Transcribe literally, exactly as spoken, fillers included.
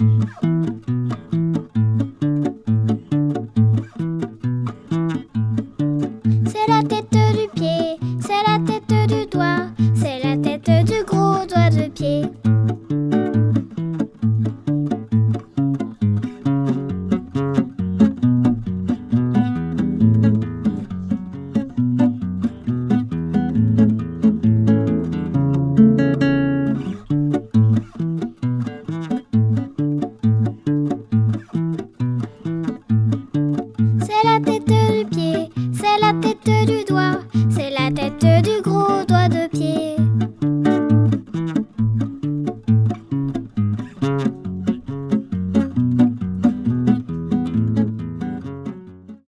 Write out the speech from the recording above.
C'est la tête du pied, c'est la tête du doigt, c'est la tête du gros doigt de pied. C'est la tête du pied, c'est la tête du doigt, c'est la tête du gros